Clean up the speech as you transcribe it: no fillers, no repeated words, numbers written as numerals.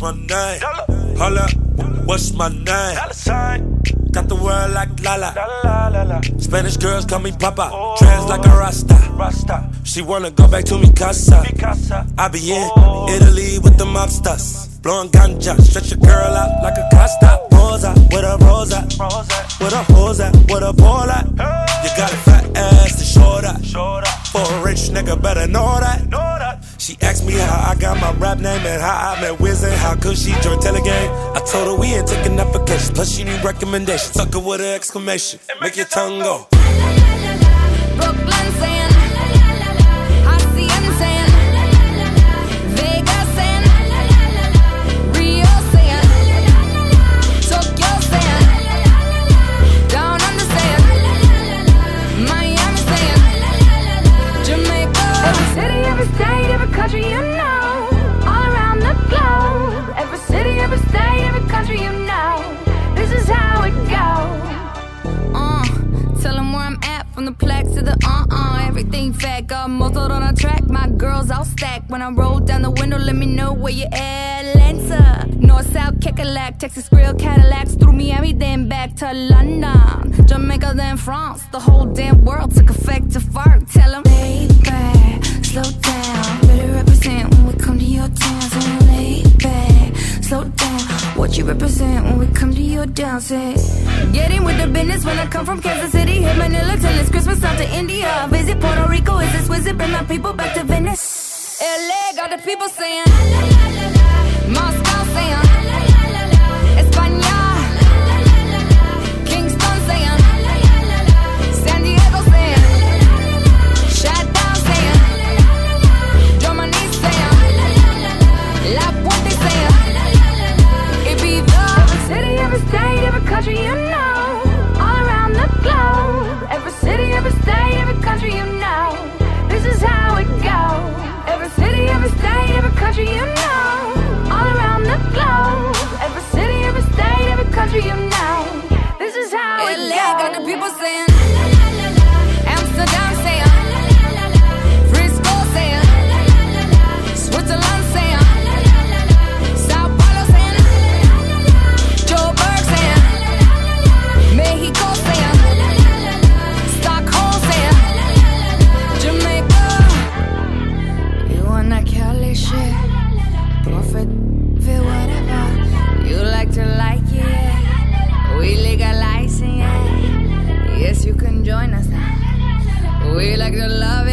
my name? Hold up, what's my name? Got the word like Lala. Spanish girls call me Papa. Trans like a Rasta. She wanna go back to mi casa. I be in Italy with the mobsters. Blowing ganja, stretch your girl out like a Costa. Rosa, with a rosa. With a hose at, with a ball at. You got a fat ass to show that. For a rich nigga, better know that. She asked me how I got my rap name and how I met Wiz and how could she join Telegang. I told her we ain't taking applications, plus she need recommendations. Suck her with an exclamation, make your tongue go. Brooklyn saying, Hacienda saying, Vegas saying, Rio saying, Tokyo saying, Down Under saying, Miami saying, Jamaica. Every city, every state, every country you know, all around the globe. Every city, every state, every country you know, this is how it goes. Tell them where I'm at, from the plaques to the everything fat, got muzzled on a track. My girls all stacked. When I roll down the window, let me know where you at. Atlanta, North, South, Kekalak, Texas Grill, Cadillacs, through Miami, then back to London, Jamaica, then France. The whole damn world took effect to fart. Tell them, lay back, slow down, better represent when we come to your town. So lay back, slow down, what you represent when we come to your town. Say, get in with the business when I come from Kansas City. Hit Manila till it's Christmas, out to India. Visit Puerto Rico, is this wizard? Bring my people back to Venice. LA got the people saying, Moscow saying, España, Kingston saying, San Diego saying, Shutdown saying, Germany saying, La Puente saying, Ibiza. Every city, every state, every country you know, all around the globe. Every city, every state, every country you know, this is how it goes. Every city, every state, every country you know, all around the globe. Every city, every state, every country you know, this is how it goes. LA got the people saying, Amsterdam saying, Frisco saying, Switzerland saying, Sao Paulo saying, Joburg saying, Mexico saying, Stockholm saying, Jamaica. You want that Cali shit? Profit, feel whatever. You like to like it, yeah. We legalize it, yeah. Yes, you can join us now. We like to love